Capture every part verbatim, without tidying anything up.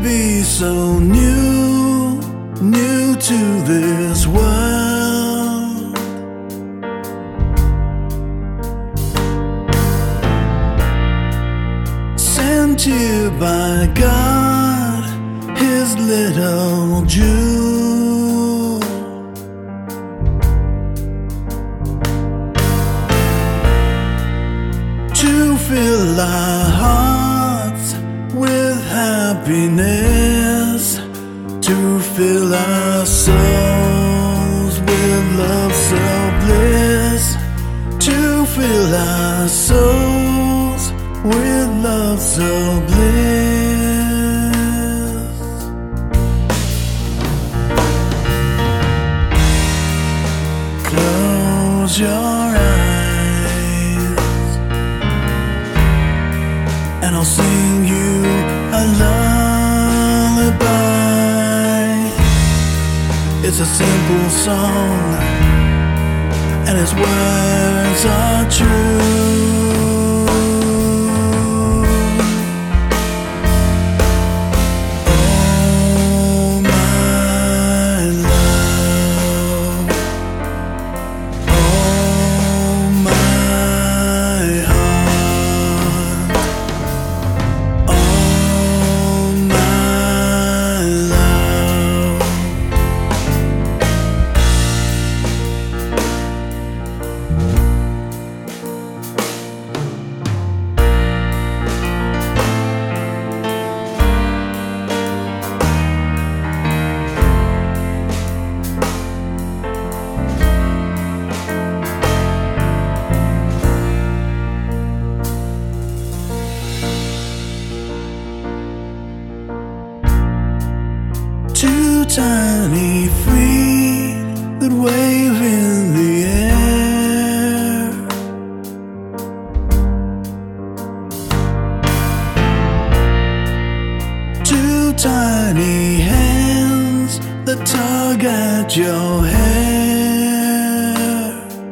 be so new, new to this world. Sent here by God, His little Jew. To fill our hearts with happiness, to fill our souls with love so bliss, to fill our souls with love so bliss. Close your eyes and I'll sing you a lullaby. It's a simple song and its words are true. Oh my love, oh my heart, oh my love. Two tiny feet that wave in the air, two tiny hands that tug at your hair,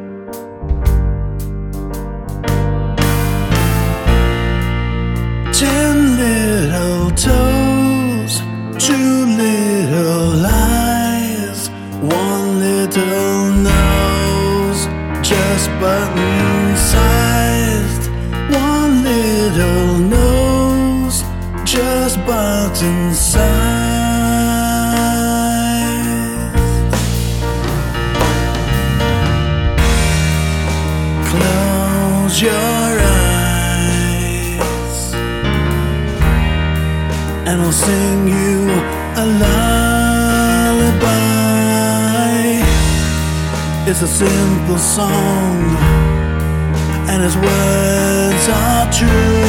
ten little toes, two little eyes, one little nose, just button sized. One little nose, just button sized. Close your eyes and I'll sing you a lullaby. It's a simple song and its words are true.